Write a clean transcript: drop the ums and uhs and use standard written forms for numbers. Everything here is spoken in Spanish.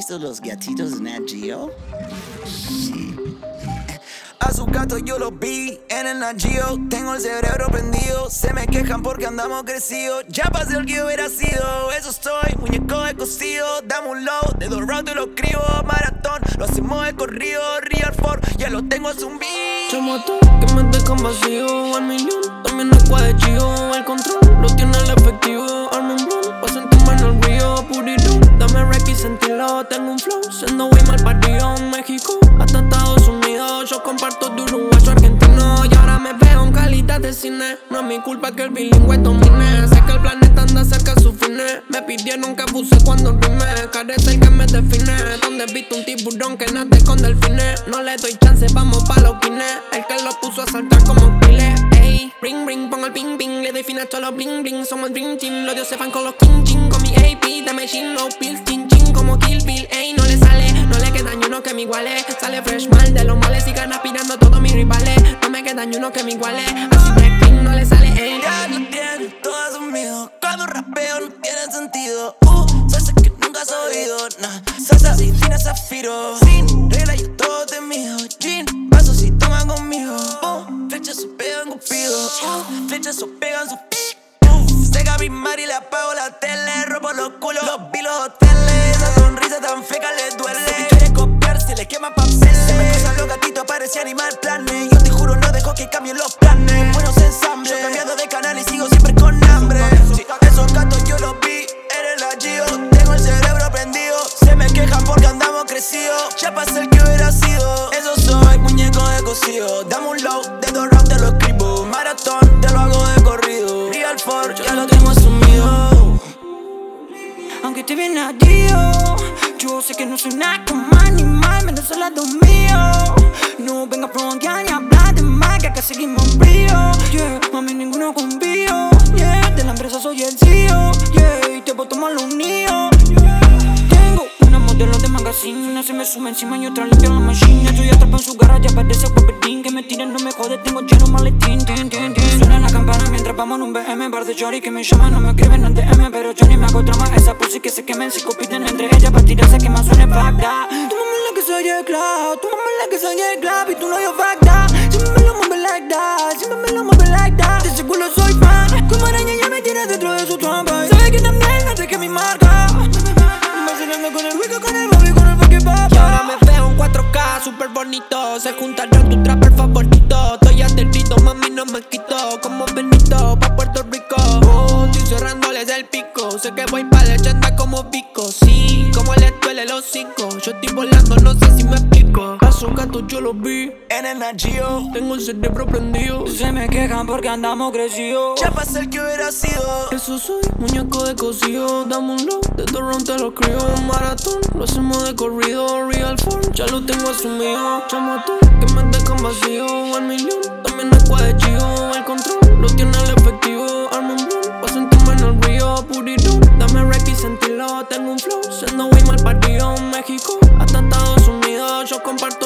visto los gatitos de Nat Geo? Sí. A su gato yo lo vi en el Nat Geo. Tengo el cerebro prendido. Se me quejan porque andamos crecidos. Ya pasé el que hubiera sido. Eso estoy, muñeco de cocido. Dame un low, de 2 rounds te lo escribo. Maratón, lo hacemos de corrido. Real for, ya lo tengo zumbido. Chamo tú, que me dejan vacío. Al millón, también no es cuadechillo. El control lo tiene el efectivo. Arme un blunt, pa' sentirme en el río. Purirón, dame rec y sentirlo. Tengo un flow, siendo way mal parido. México hasta Estados Unidos. Yo comparto de uruguayo a argentino. Y ahora me veo en calidad de cine. No es mi culpa que el bilingüe domine. Sé que el planeta anda cerca de su fines. Me pidieron que abuse cuando rime. Carece el que me define. Donde he visto un tiburón que nade con delfines. No le doy chance, vamos pa' los pines. El que lo puso a saltar como pile. Ey, ring ring, pongo el ping ping. Le doy fin a todos los bling bling. Somos el dream team, los dioses van con los king king. Con mi AP, dame chin, no pills, chin chin. Como Kill Bill, ey, no le sale. No le queda ni uno que me iguale. Sale fresh mal de los males, sigan aspirando todos mis rivales. No me queda ni uno que me iguale. Así Blackpink no le sale, ey. Ya lo tiene, todo es mío. Cuando rapeo no tiene sentido. Salsa que nunca has oído, nah. Salsa sin zafiro. Sin regla yo todo te mido. Gin, vasos si toman conmigo. Flechas o pegan cupido. Flechas o pegan su Sega mi mar y le apago la tele. Robo los culos, los vi los hoteles. Esa sonrisa tan feca le duele. Si quiere copiar, se le quema papeles. Se me cruzan los gatitos, parece animal planes. Yo te juro, no dejo que cambien los planes. Buenos ensambles, yo cambiando de canal y sigo siempre con hambre. Esos gatos yo los vi en el Nat Geo. Tengo el cerebro prendido. Se me quejan porque andamos crecidos. Ya pasé el que hubiera sido. Eso soy, muñeco de cocido. Dame un low, de 2 rounds te lo escribo. Maratón, te lo hago de corrido. Real for, ya lo tengo asumido. Aunque te viene a Dio, yo sé que no soy nada como animal, menos al lado mío. No venga a frontear ni a hablar de más, que acá seguimos frío. Yeah, mami, ninguno confío. Yeah, de la empresa soy el CEO. Yeah, y te puedo tomar los niños. Tengo una modelo de magazine, una se me sube encima y otra limpia la machine. Estoy atrapado en su garra, ya parece Wolverine. Que me tiren, no me jode, tengo lleno maletín. Suena la campana mientras vamos en un BM. Bar de Jory que me llaman, no me escriben en DM. Pero yo ni me hago trama, esa pussy que se quemen. Si compiten entre ellas para tirarse que más suene facta. Tu mamá es la que soy el club, tu mamá es la que soy el club. Y tú no yo facta, siempre me lo mueve like that, siempre me lo mueve like that. De seguro soy fan, como araña ya me tiene dentro de su trampa. Sabe que también no te que mi marca. Vacilando con el rico, con el bobby, con el fucking pop. Y ahora me veo en 4K, super bonito. Se juntaron tu trapper favorito. Estoy aterrito, mami, no me quito. Como Benito, pa' Puerto Rico. Estoy cerrándoles el pico. Sé que voy pa' leyenda como Pico. Sí, como les duele los 5. Yo estoy volando, no sé si me explico. A su gato yo los vi En el Nat Geo. tengo el cerebro prendido. Se me quejan porque andamos crecidos. Ya pasé el que hubiera sido. Eso soy, muñeco de cocido. Dame un low, de 2 rounds te lo escribo. Maratón, lo hacemos de corrido. Real form, ya lo tengo asumido. Chamo tú, que me dejan vacío. Al millón, también no es cuadechillo. El control lo tiene el efectivo. Arme un blunt, pa' sentirme en el río. Purirón, dame rec y sentirlo. Tengo un flow, siendo way mal parido. México hasta Estados Unidos. Yo comparto